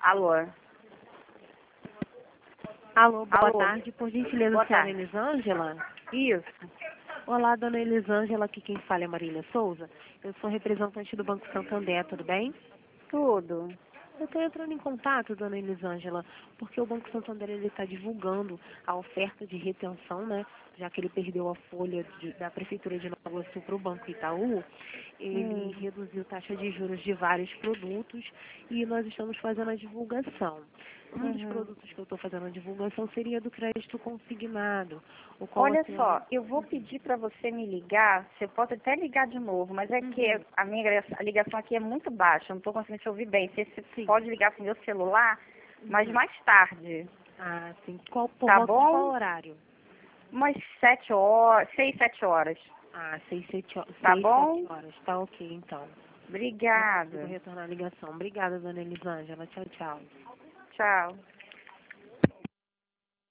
Alô? Alô, boa Alô? tarde. Por gentileza, Boa senhora tarde. Elisângela? Isso. Olá, dona Elisângela, aqui quem fala é Marília Souza. Eu sou representante do Banco Santander, tudo bem? Tudo. Eu estou entrando em contato, dona Elisângela, porque o Banco Santander está divulgando a oferta de retenção, né? Já que ele perdeu a folha da Prefeitura de Nova Iguaçu para o Banco Itaú, ele reduziu taxa de juros de vários produtos e nós estamos fazendo a divulgação. Um dos produtos que eu estou fazendo a divulgação seria do crédito consignado, o qual a Olha senhora... só, eu vou pedir para você me ligar, você pode até ligar de novo, mas é que a ligação aqui é muito baixa, eu não estou conseguindo te ouvir bem. Você Sim. pode ligar para o meu celular, mas mais tarde, Ah, sim. Por tá volta de qual bom? horário? Umas 7 horas, 6, 7 horas, Ah, 6, tá 7 bom? horas. Tá ok, então. Eu consigo Obrigada. retornar a ligação. Obrigada, dona Elisângela. Tchau, tchau. Tchau.